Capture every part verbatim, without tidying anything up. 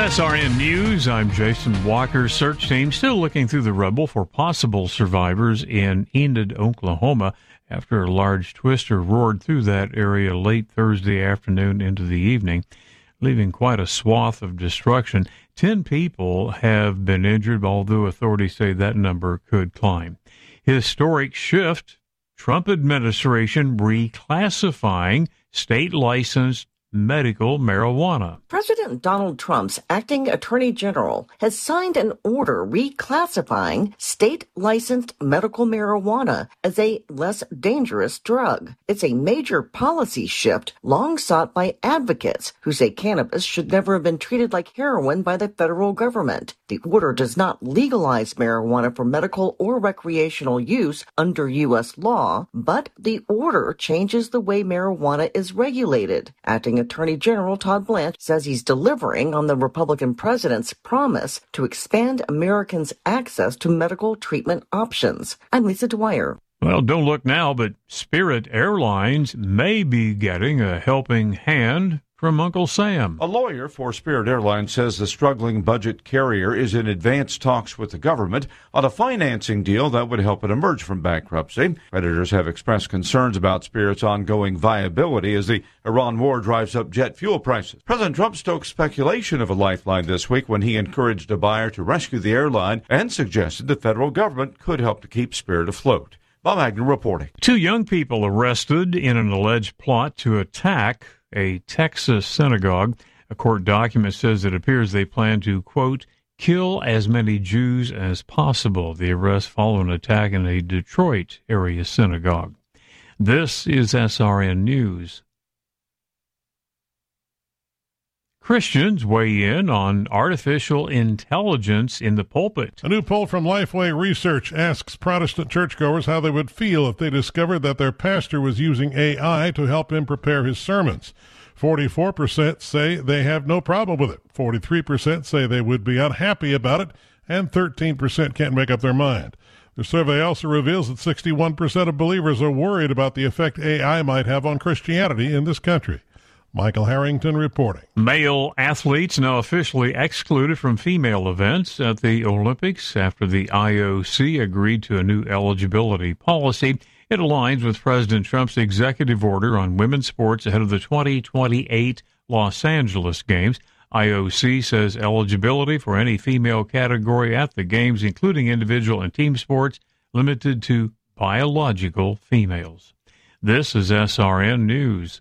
S R N News, I'm Jason Walker. Search team still looking through the rubble for possible survivors in Enid, Oklahoma, after a large twister roared through that area late Thursday afternoon into the evening, leaving quite a swath of destruction. Ten people have been injured, although authorities say that number could climb. Historic shift, Trump administration reclassifying state-licensed medical marijuana. President Donald Trump's acting attorney general has signed an order reclassifying state-licensed medical marijuana as a less dangerous drug. It's a major policy shift long sought by advocates who say cannabis should never have been treated like heroin by the federal government. The order does not legalize marijuana for medical or recreational use under U S law, but the order changes the way marijuana is regulated. Acting Attorney General Todd Blanche says he's delivering on the Republican president's promise to expand Americans' access to medical treatment options. I'm Lisa Dwyer. Well, don't look now, but Spirit Airlines may be getting a helping hand from Uncle Sam. A lawyer for Spirit Airlines says the struggling budget carrier is in advanced talks with the government on a financing deal that would help it emerge from bankruptcy. Creditors have expressed concerns about Spirit's ongoing viability as the Iran war drives up jet fuel prices. President Trump stoked speculation of a lifeline this week when he encouraged a buyer to rescue the airline and suggested the federal government could help to keep Spirit afloat. Bob Agnew reporting. Two young people arrested in an alleged plot to attack a Texas synagogue. A court document says it appears they plan to, quote, kill as many Jews as possible. The arrest followed an attack in a Detroit area synagogue. This is S R N News. Christians weigh in on artificial intelligence in the pulpit. A new poll from Lifeway Research asks Protestant churchgoers how they would feel if they discovered that their pastor was using A I to help him prepare his sermons. forty-four percent say they have no problem with it. forty-three percent say they would be unhappy about it, and thirteen percent can't make up their mind. The survey also reveals that sixty-one percent of believers are worried about the effect A I might have on Christianity in this country. Michael Harrington reporting. Male athletes now officially excluded from female events at the Olympics after the I O C agreed to a new eligibility policy. It aligns with President Trump's executive order on women's sports ahead of the twenty twenty-eight Los Angeles Games. I O C says eligibility for any female category at the Games, including individual and team sports, limited to biological females. This is S R N News.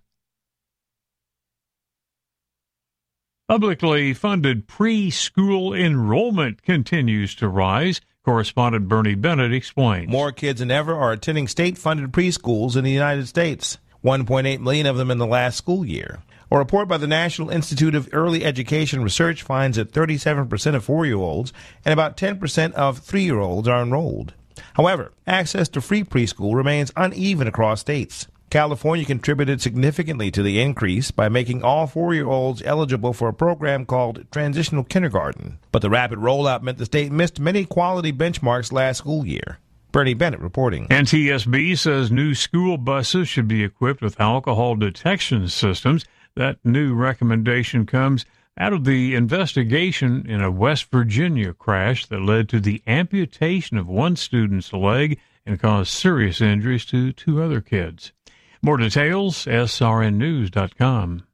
Publicly funded preschool enrollment continues to rise. Correspondent Bernie Bennett explains. More kids than ever are attending state-funded preschools in the United States, one point eight million of them in the last school year. A report by the National Institute of Early Education Research finds that thirty-seven percent of four-year-olds and about ten percent of three-year-olds are enrolled. However, access to free preschool remains uneven across states. California contributed significantly to the increase by making all four-year-olds eligible for a program called Transitional Kindergarten. But the rapid rollout meant the state missed many quality benchmarks last school year. Bernie Bennett reporting. N T S B says new school buses should be equipped with alcohol detection systems. That new recommendation comes out of the investigation in a West Virginia crash that led to the amputation of one student's leg and caused serious injuries to two other kids. More details, S R N news dot com.